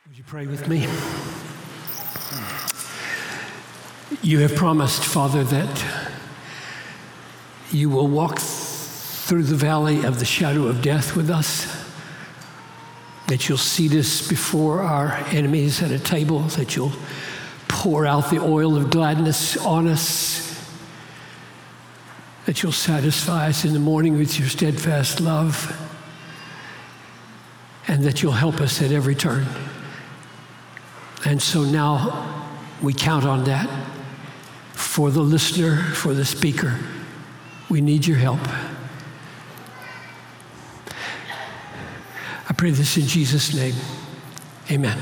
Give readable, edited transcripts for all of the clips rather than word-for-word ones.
Would you pray with me? You have promised, Father, that you will walk through the valley of the shadow of death with us, that you'll seat us before our enemies at a table, that you'll pour out the oil of gladness on us, that you'll satisfy us in the morning with your steadfast love, and that you'll help us at every turn. And so now we count on that. For the listener, for the speaker, we need your help. I pray this in Jesus' name. Amen.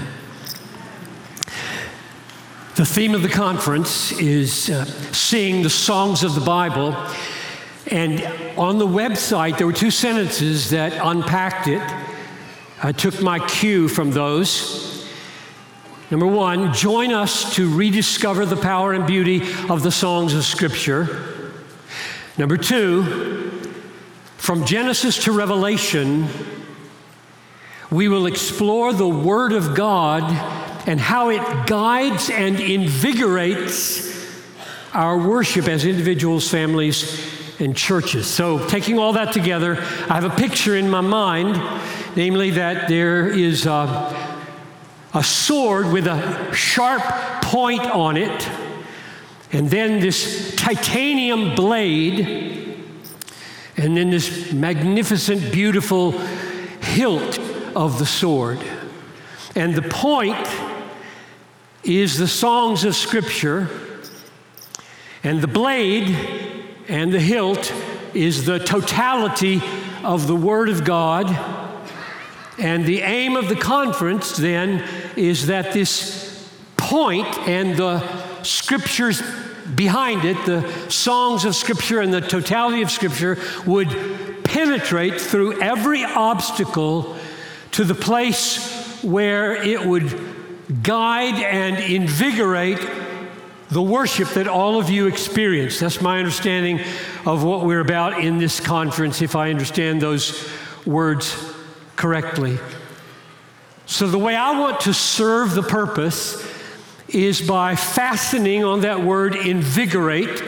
The theme of the conference is sing the songs of the Bible. And on the website, there were two sentences that unpacked it. I took my cue from those. Number one, join us to rediscover the power and beauty of the songs of Scripture. Number two, from Genesis to Revelation, we will explore the Word of God and how it guides and invigorates our worship as individuals, families, and churches. So taking all that together, I have a picture in my mind, namely that there is a sword with a sharp point on it, and then this titanium blade, and then this magnificent, beautiful hilt of the sword. And the point is the songs of Scripture, and the blade and the hilt is the totality of the Word of God. And the aim of the conference, then, is that this point and the Scriptures behind it, the songs of Scripture and the totality of Scripture, would penetrate through every obstacle to the place where it would guide and invigorate the worship that all of you experience. That's my understanding of what we're about in this conference, if I understand those words correctly. So the way I want to serve the purpose is by fastening on that word invigorate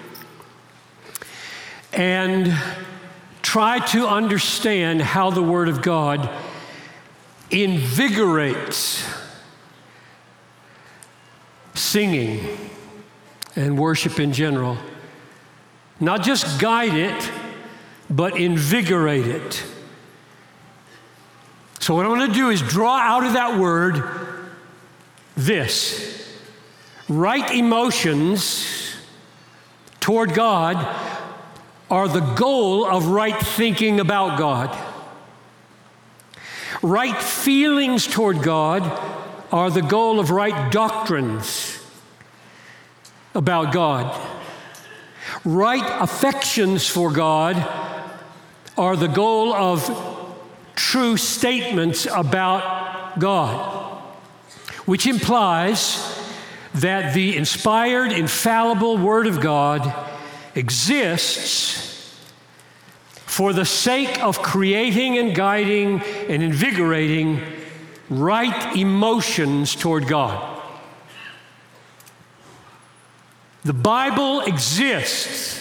and try to understand how the Word of God invigorates singing and worship in general. Not just guide it, but invigorate it. So what I want to do is draw out of that word this. Right emotions toward God are the goal of right thinking about God. Right feelings toward God are the goal of right doctrines about God. Right affections for God are the goal of true statements about God, which implies that the inspired, infallible Word of God exists for the sake of creating and guiding and invigorating right emotions toward God. The Bible exists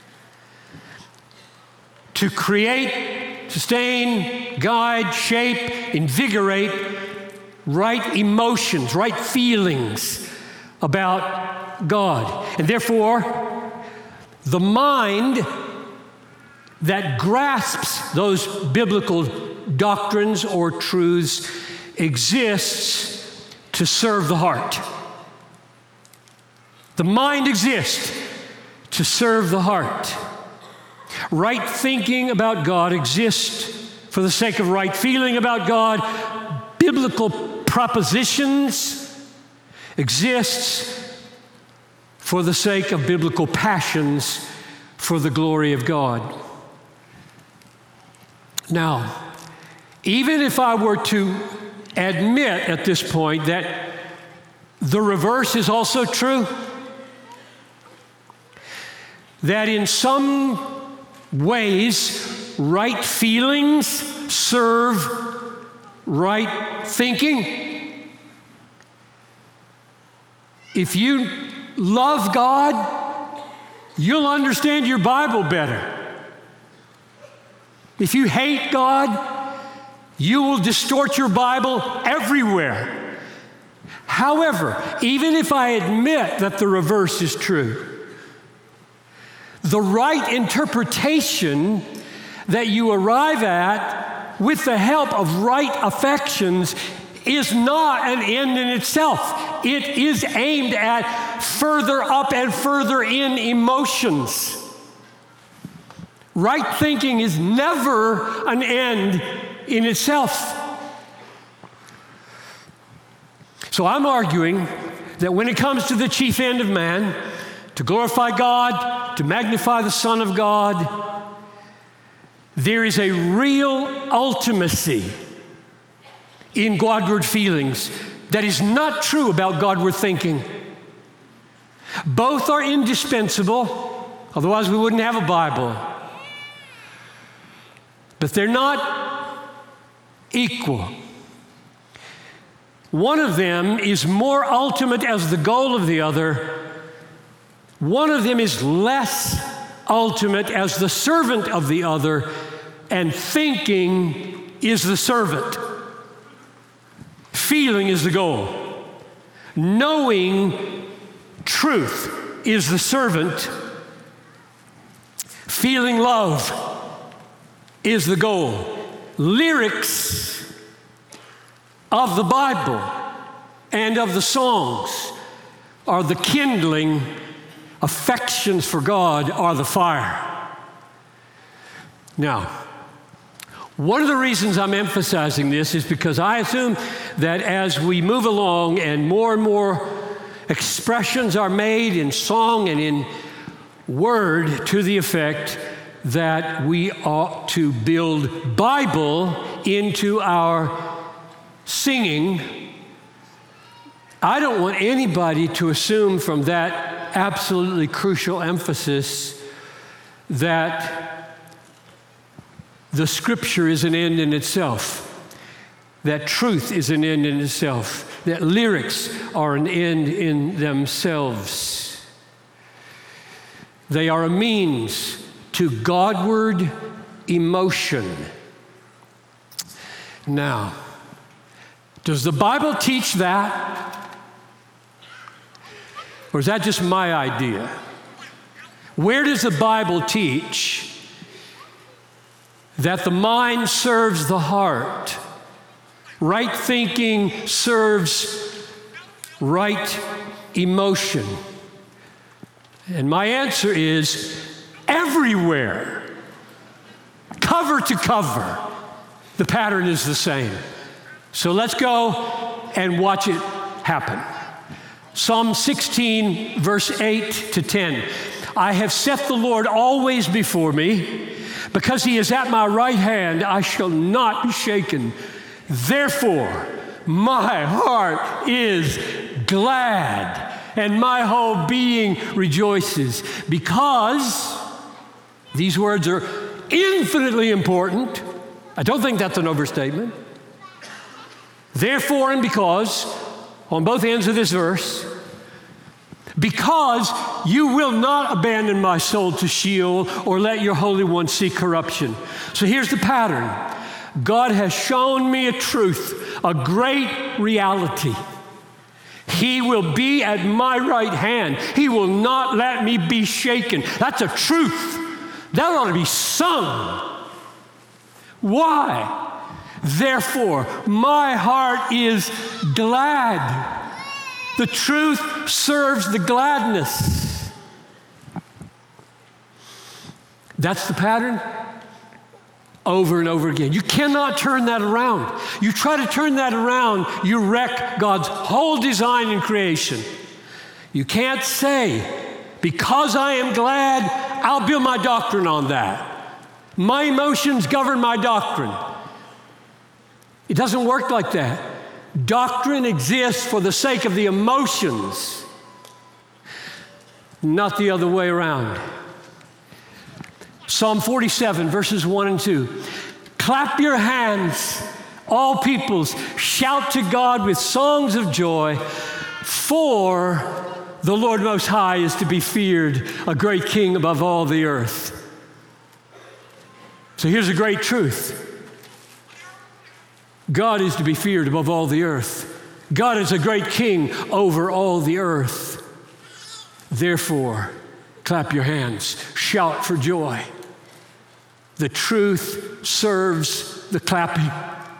to create, sustain, guide, shape, invigorate right emotions, right feelings about God. And therefore, the mind that grasps those biblical doctrines or truths exists to serve the heart. The mind exists to serve the heart. Right thinking about God exists for the sake of right feeling about God. Biblical propositions exists for the sake of biblical passions for the glory of God. Now, even if I were to admit at this point that the reverse is also true, that in some ways right feelings serve right thinking, if you love God, you'll understand your Bible better. If you hate God, you will distort your Bible everywhere. However, even if I admit that the reverse is true, the right interpretation that you arrive at with the help of right affections is not an end in itself. It is aimed at further up and further in emotions. Right thinking is never an end in itself. So I'm arguing that when it comes to the chief end of man, to glorify God, to magnify the Son of God, there is a real ultimacy in Godward feelings that is not true about Godward thinking. Both are indispensable, otherwise we wouldn't have a Bible. But they're not equal. One of them is more ultimate as the goal of the other. One of them is less ultimate as the servant of the other, and thinking is the servant. Feeling is the goal. Knowing truth is the servant. Feeling love is the goal. Lyrics of the Bible and of the songs are the kindling. Affections for God are the fire. Now, one of the reasons I'm emphasizing this is because I assume that as we move along and more expressions are made in song and in word to the effect that we ought to build Bible into our singing, I don't want anybody to assume from that absolutely crucial emphasis that the Scripture is an end in itself, that truth is an end in itself, that lyrics are an end in themselves. They are a means to Godward emotion. Now, does the Bible teach that? Or is that just my idea? Where does the Bible teach that the mind serves the heart? Right thinking serves right emotion. And my answer is everywhere, cover to cover, the pattern is the same. So let's go and watch it happen. Psalm 16, verse 8 to 10. I have set the Lord always before me. Because he is at my right hand, I shall not be shaken. Therefore, my heart is glad, and my whole being rejoices. Because these words are infinitely important. I don't think that's an overstatement. Therefore and because, on both ends of this verse, because you will not abandon my soul to Sheol or let your Holy One see corruption. So here's the pattern. God has shown me a truth, a great reality. He will be at my right hand. He will not let me be shaken. That's a truth. That ought to be sung. Why? Therefore, my heart is glad. The truth serves the gladness. That's the pattern over and over again. You cannot turn that around. You try to turn that around, you wreck God's whole design in creation. You can't say, because I am glad, I'll build my doctrine on that. My emotions govern my doctrine. It doesn't work like that. Doctrine exists for the sake of the emotions, not the other way around. Psalm 47, verses 1 and 2. Clap your hands, all peoples. Shout to God with songs of joy, for the Lord Most High is to be feared, a great king above all the earth. So here's a great truth. God is to be feared above all the earth. God is a great king over all the earth. Therefore, clap your hands, shout for joy. The truth serves the clapping.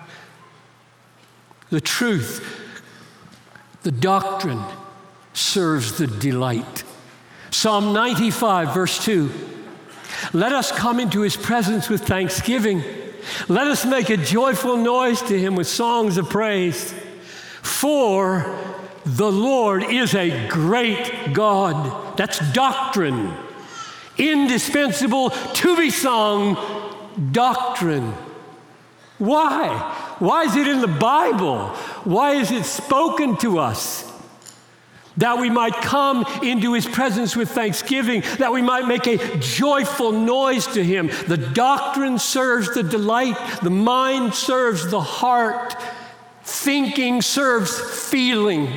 The truth, the doctrine serves the delight. Psalm 95, verse 2. Let us come into his presence with thanksgiving. Let us make a joyful noise to him with songs of praise. For the Lord is a great God. That's doctrine. Indispensable to be sung doctrine. Why? Why is it in the Bible? Why is it spoken to us? That we might come into his presence with thanksgiving, that we might make a joyful noise to him. The doctrine serves the delight, the mind serves the heart, thinking serves feeling.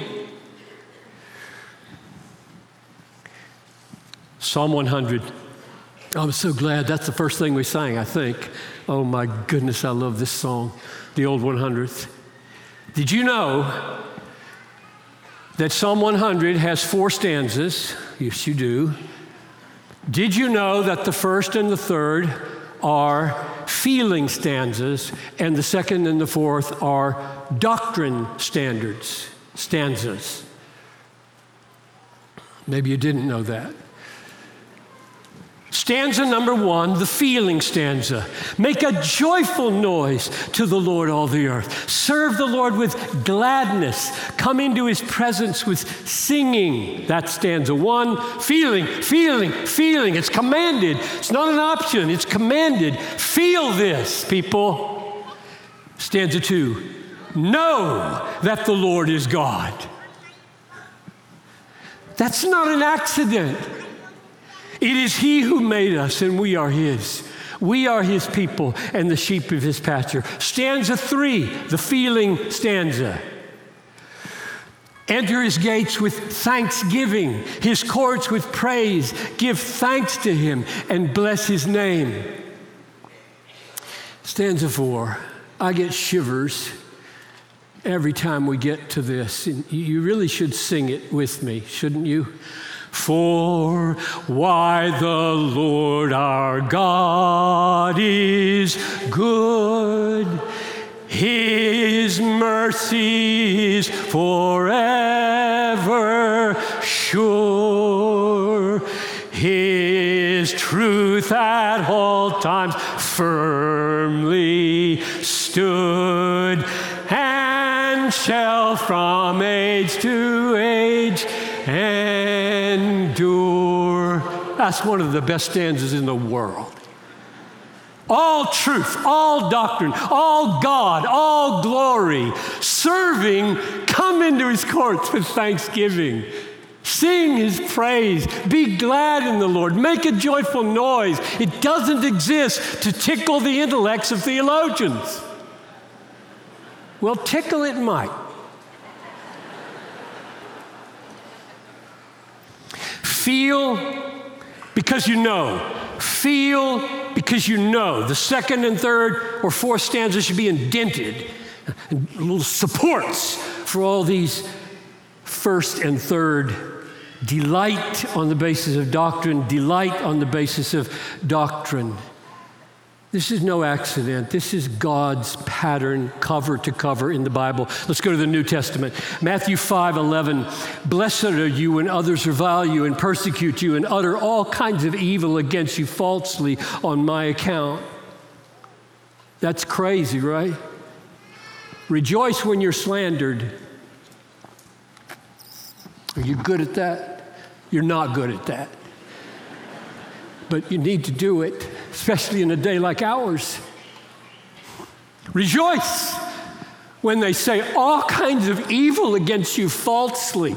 Psalm 100. I'm so glad that's the first thing we sang, I think. Oh my goodness, I love this song, the old 100th. Did you know that Psalm 100 has 4 stanzas? Yes, you do. Did you know that the first and the third are feeling stanzas, and the second and the fourth are doctrine stanzas? Maybe you didn't know that. Stanza number 1, the feeling stanza. Make a joyful noise to the Lord, all the earth. Serve the Lord with gladness. Come into his presence with singing. That's stanza 1. Feeling. It's commanded. It's not an option. It's commanded. Feel this, people. Stanza 2. Know that the Lord is God. That's not an accident. It is he who made us, and we are his. We are his people and the sheep of his pasture. Stanza 3, the feeling stanza. Enter his gates with thanksgiving, his courts with praise. Give thanks to him and bless his name. Stanza 4, I get shivers every time we get to this. And you really should sing it with me, shouldn't you? For why the Lord our God is good, his mercy is forever sure, his truth at all times firmly stood, and shall from age to age endure. That's one of the best stanzas in the world. All truth, all doctrine, all God, all glory, serving, come into his courts with thanksgiving. Sing his praise. Be glad in the Lord. Make a joyful noise. It doesn't exist to tickle the intellects of theologians. Well, tickle it might. Feel because you know. Feel because you know. The second and third or fourth stanzas should be indented. And little supports for all these first and third. Delight on the basis of doctrine. Delight on the basis of doctrine. This is no accident. This is God's pattern, cover to cover in the Bible. Let's go to the New Testament. Matthew 5:11. Blessed are you when others revile you and persecute you and utter all kinds of evil against you falsely on my account. That's crazy, right? Rejoice when you're slandered. Are you good at that? You're not good at that. But you need to do it, especially in a day like ours. Rejoice when they say all kinds of evil against you falsely.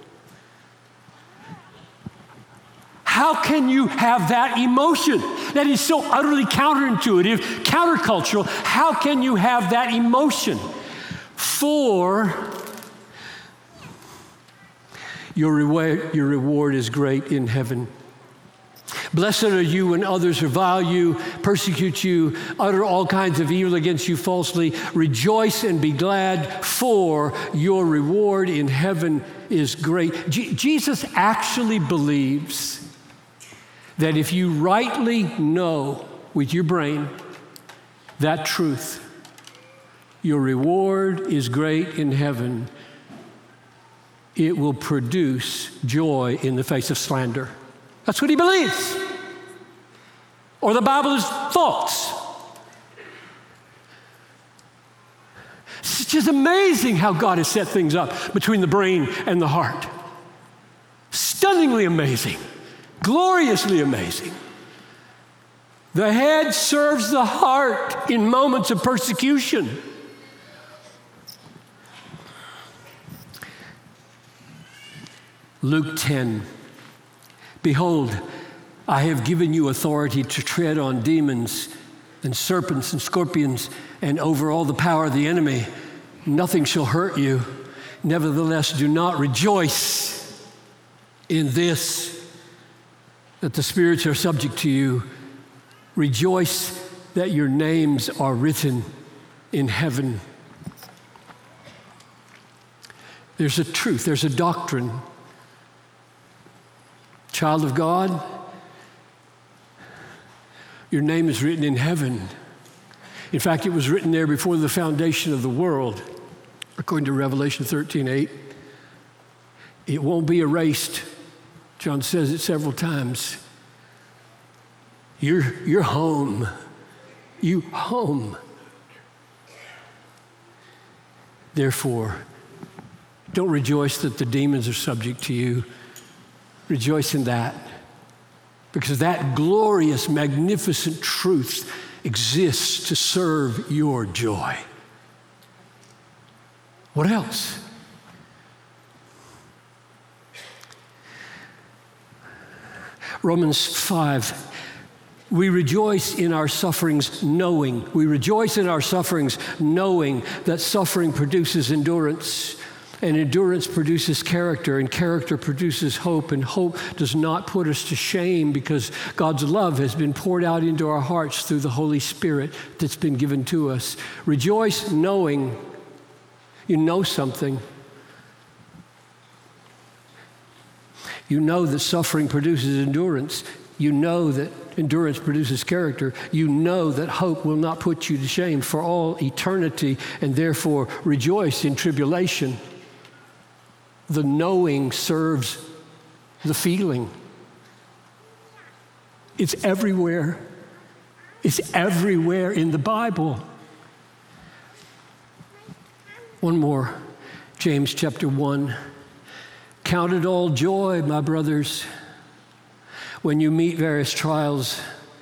How can you have that emotion? That is so utterly counterintuitive, countercultural. How can you have that emotion? For Your reward is great in heaven. Blessed are you when others revile you, persecute you, utter all kinds of evil against you falsely. Rejoice and be glad, for your reward in heaven is great. Jesus actually believes that if you rightly know with your brain that truth, your reward is great in heaven, it will produce joy in the face of slander. That's what he believes. Or the Bible is false. It's just amazing how God has set things up between the brain and the heart. Stunningly amazing. Gloriously amazing. The head serves the heart in moments of persecution. Luke 10. Behold, I have given you authority to tread on demons and serpents and scorpions and over all the power of the enemy. Nothing shall hurt you. Nevertheless, do not rejoice in this, that the spirits are subject to you. Rejoice that your names are written in heaven. There's a truth, there's a doctrine. Child of God, your name is written in heaven. In fact, it was written there before the foundation of the world, according to Revelation 13:8. It won't be erased. John says it several times. You're home. You home. Therefore, don't rejoice that the demons are subject to you. Rejoice in that, because that glorious, magnificent truth exists to serve your joy. What else? Romans 5. We rejoice in our sufferings knowing. We rejoice in our sufferings knowing that suffering produces endurance. And endurance produces character, and character produces hope, and hope does not put us to shame because God's love has been poured out into our hearts through the Holy Spirit that's been given to us. Rejoice knowing you know something. You know that suffering produces endurance. You know that endurance produces character. You know that hope will not put you to shame for all eternity, and therefore rejoice in tribulation. The knowing serves the feeling. It's everywhere. It's everywhere in the Bible. One more, James chapter 1. Count it all joy, my brothers, when you meet various trials,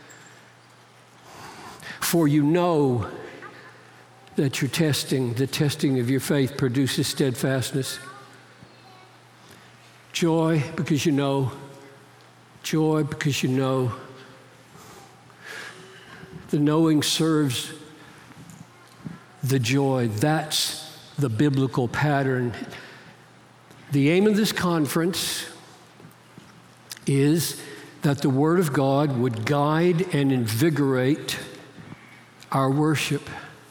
for you know that the testing of your faith produces steadfastness. Joy because you know. Joy because you know. The knowing serves the joy. That's the biblical pattern. The aim of this conference is that the Word of God would guide and invigorate our worship.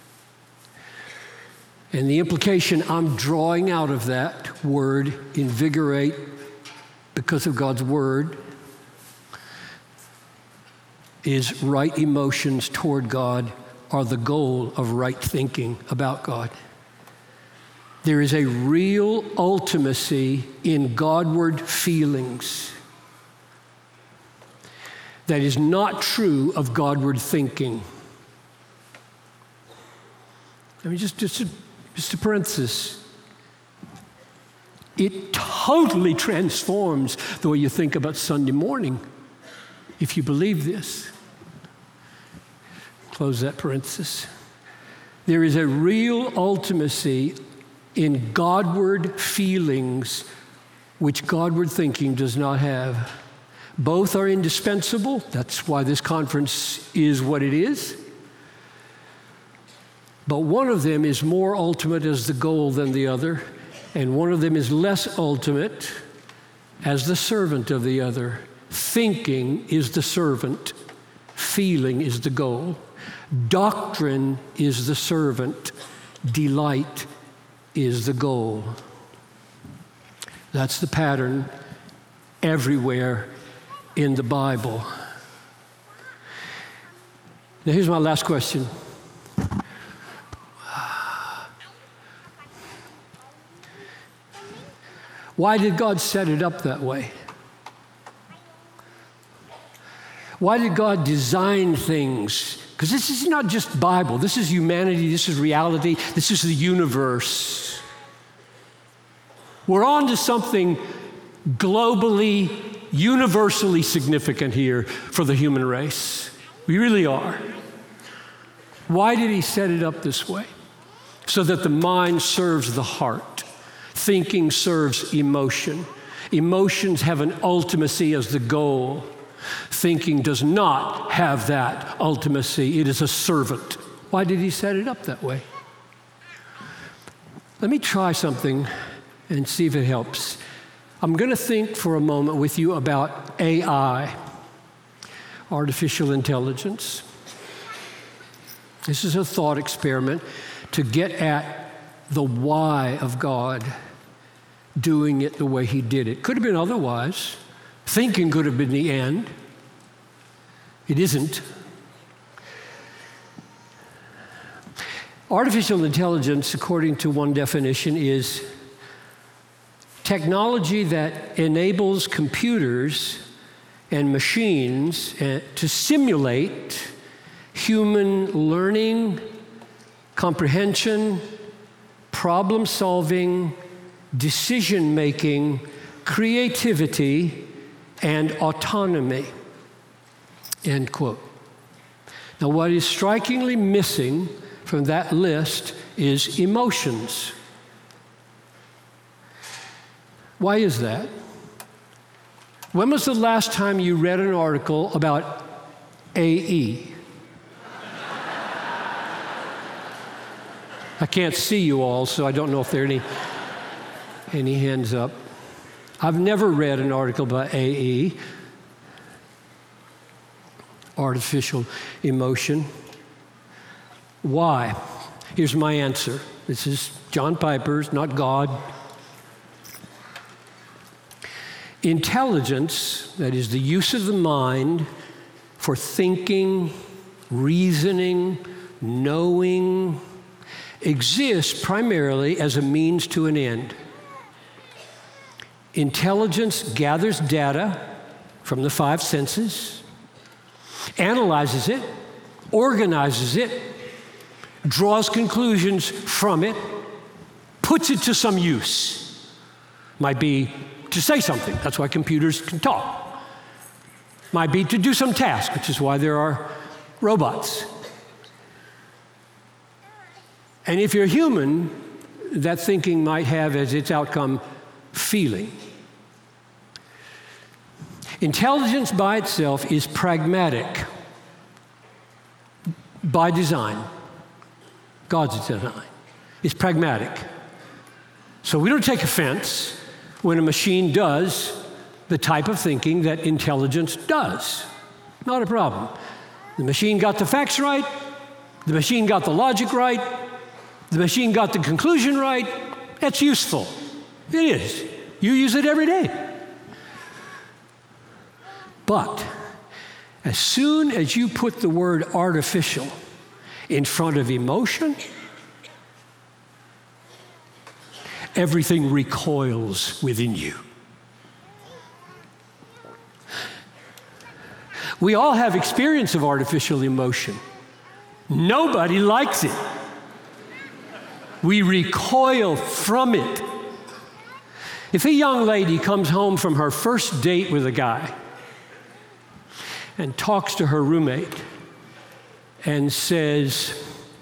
And the implication I'm drawing out of that word, invigorate, because of God's Word, is right emotions toward God are the goal of right thinking about God. There is a real ultimacy in Godward feelings that is not true of Godward thinking. I mean, just a parenthesis. It totally transforms the way you think about Sunday morning if you believe this. Close that parenthesis. There is a real ultimacy in Godward feelings which Godward thinking does not have. Both are indispensable. That's why this conference is what it is. But one of them is more ultimate as the goal than the other, and one of them is less ultimate as the servant of the other. Thinking is the servant. Feeling is the goal. Doctrine is the servant. Delight is the goal. That's the pattern everywhere in the Bible. Now, here's my last question. Why did God set it up that way? Why did God design things? Because this is not just Bible. This is humanity. This is reality. This is the universe. We're on to something globally, universally significant here for the human race. We really are. Why did he set it up this way? So that the mind serves the heart. Thinking serves emotion. Emotions have an ultimacy as the goal. Thinking does not have that ultimacy. It is a servant. Why did he set it up that way? Let me try something and see if it helps. I'm going to think for a moment with you about AI, artificial intelligence. This is a thought experiment to get at the why of God doing it the way he did it. Could have been otherwise. Thinking could have been the end. It isn't. Artificial intelligence, according to one definition, is technology that enables computers and machines to simulate human learning, comprehension, problem solving, decision making, creativity, and autonomy, end quote. Now, what is strikingly missing from that list is emotions. Why is that? When was the last time you read an article about AE? I can't see you all, so I don't know if there are any hands up. I've never read an article about AE, artificial emotion. Why? Here's my answer. This is John Piper's, not God. Intelligence, that is the use of the mind for thinking, reasoning, knowing, exists primarily as a means to an end. Intelligence gathers data from the five senses, analyzes it, organizes it, draws conclusions from it, puts it to some use. Might be to say something. That's why computers can talk. Might be to do some task, which is why there are robots. And if you're human, that thinking might have as its outcome feeling. Intelligence by itself is pragmatic by design. God's design is pragmatic. So we don't take offense when a machine does the type of thinking that intelligence does. Not a problem. The machine got the facts right. The machine got the logic right. The machine got the conclusion right. That's useful. It is. You use it every day. But as soon as you put the word artificial in front of emotion, everything recoils within you. We all have experience of artificial emotion. Nobody likes it. We recoil from it. If a young lady comes home from her first date with a guy and talks to her roommate and says,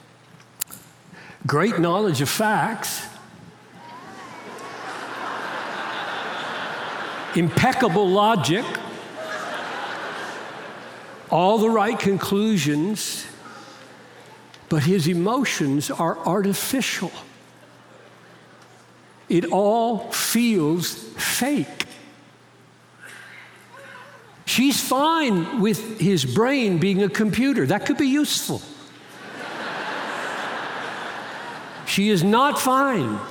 great knowledge of facts, impeccable logic, all the right conclusions, but his emotions are artificial. It all feels fake. She's fine with his brain being a computer. That could be useful. She is not fine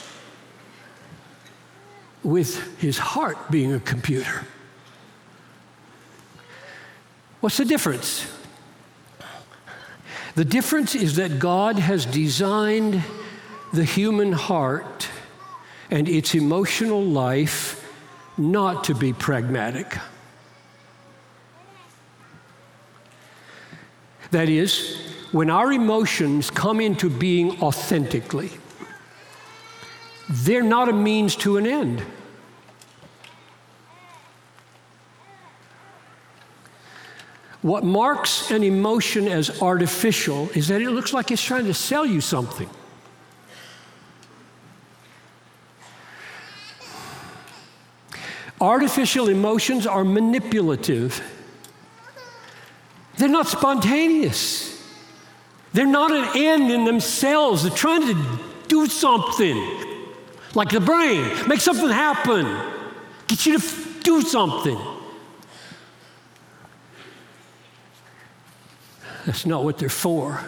with his heart being a computer. What's the difference? The difference is that God has designed the human heart and its emotional life not to be pragmatic. That is, when our emotions come into being authentically, they're not a means to an end. What marks an emotion as artificial is that it looks like it's trying to sell you something. Artificial emotions are manipulative. They're not spontaneous. They're not an end in themselves. They're trying to do something. Like the brain, make something happen. Get you to do something. That's not what they're for.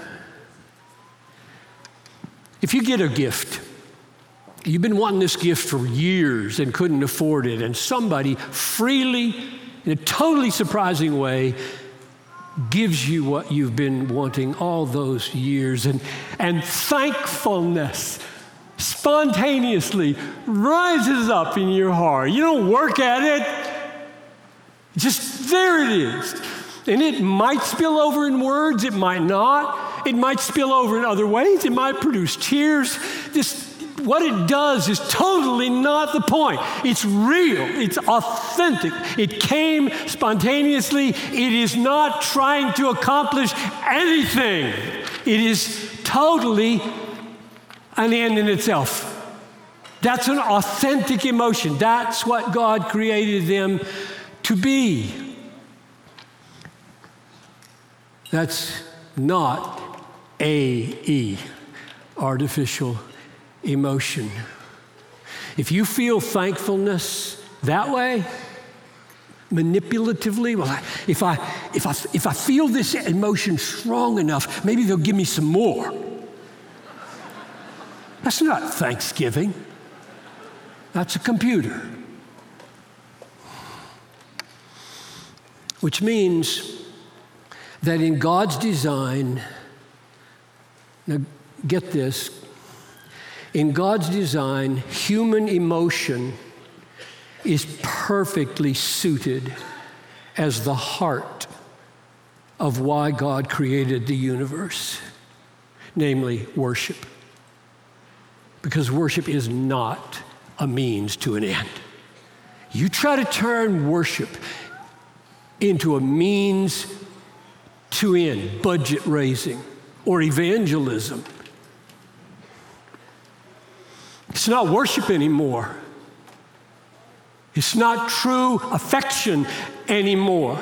If you get a gift, you've been wanting this gift for years and couldn't afford it, and somebody freely, in a totally surprising way, gives you what you've been wanting all those years, and thankfulness spontaneously rises up in your heart. You don't work at it. Just there it is. And it might spill over in words, it might not. It might spill over in other ways. It might produce tears. What it does is totally not the point. It's real. It's authentic. It came spontaneously. It is not trying to accomplish anything. It is totally an end in itself. That's an authentic emotion. That's what God created them to be. That's not AE, artificial emotion. If you feel thankfulness that way, manipulatively, well, if I feel this emotion strong enough, maybe they'll give me some more. That's not Thanksgiving. That's a computer. Which means that in God's design, now get this, in God's design, human emotion is perfectly suited as the heart of why God created the universe, namely worship. Because worship is not a means to an end. You try to turn worship into a means to end, budget raising, or evangelism. It's not worship anymore. It's not true affection anymore.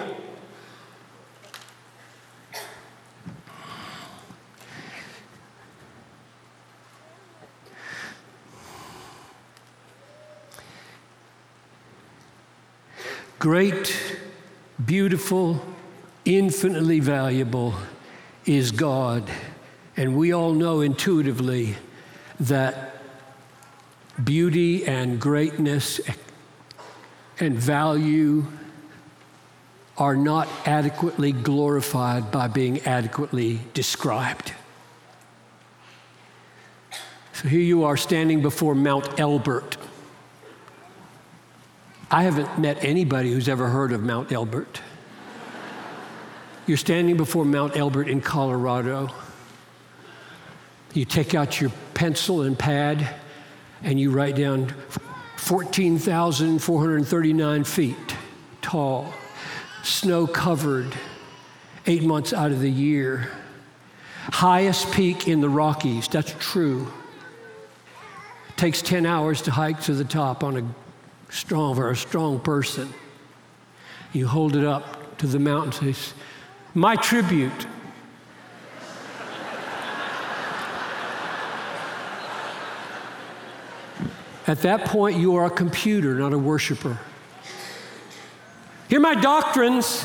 Great, beautiful, infinitely valuable is God. And we all know intuitively that beauty and greatness and value are not adequately glorified by being adequately described. So here you are standing before Mount Elbert. I haven't met anybody who's ever heard of Mount Elbert. You're standing before Mount Elbert in Colorado. You take out your pencil and pad and you write down 14,439 feet tall, snow-covered, 8 months out of the year. Highest peak in the Rockies, that's true. Takes 10 hours to hike to the top for a strong person. You hold it up to the mountain and say, my tribute. At that point, you are a computer, not a worshiper. Hear my doctrines,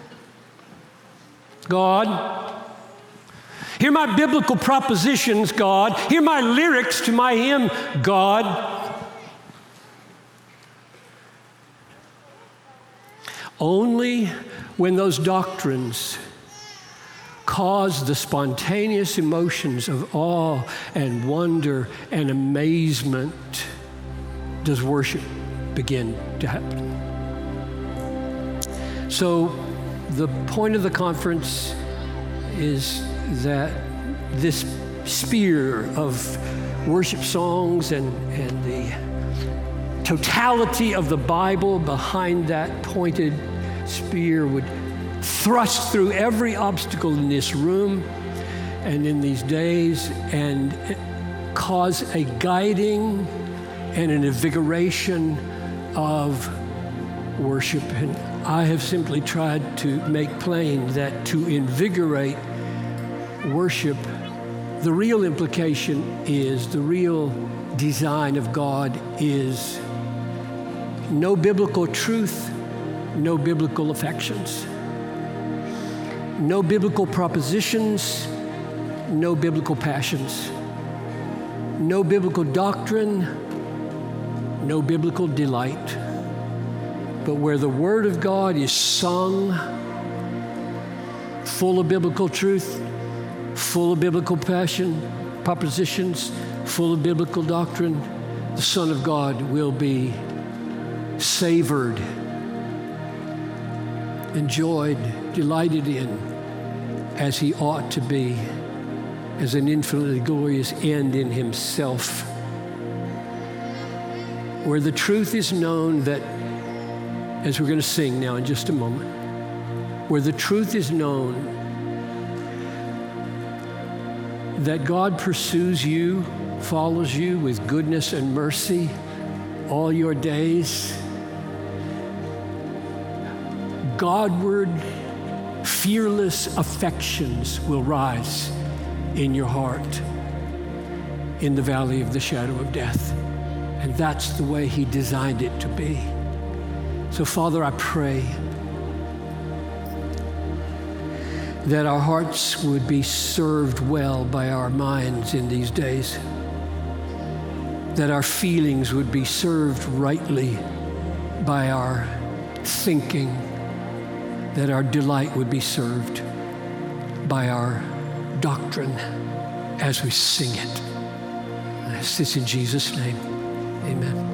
God. Hear my biblical propositions, God. Hear my lyrics to my hymn, God. Only when those doctrines cause the spontaneous emotions of awe and wonder and amazement does worship begin to happen. So the point of the conference is that this spear of worship songs and the totality of the Bible behind that pointed spear would thrust through every obstacle in this room and in these days and cause a guiding and an invigoration of worship. And I have simply tried to make plain that to invigorate worship, the real implication is, the real design of God is no biblical truth, no biblical affections, no biblical propositions, no biblical passions, no biblical doctrine, no biblical delight. But where the Word of God is sung, full of biblical truth, full of biblical passion, propositions, full of biblical doctrine, the Son of God will be savored, enjoyed, delighted in, as he ought to be, as an infinitely glorious end in himself. Where the truth is known that, as we're going to sing now in just a moment, where the truth is known that God pursues you, follows you with goodness and mercy all your days, Godward, fearless affections will rise in your heart in the valley of the shadow of death. And that's the way he designed it to be. So, Father, I pray that our hearts would be served well by our minds in these days, that our feelings would be served rightly by our thinking, that our delight would be served by our doctrine as we sing it. I ask this in Jesus' name. Amen.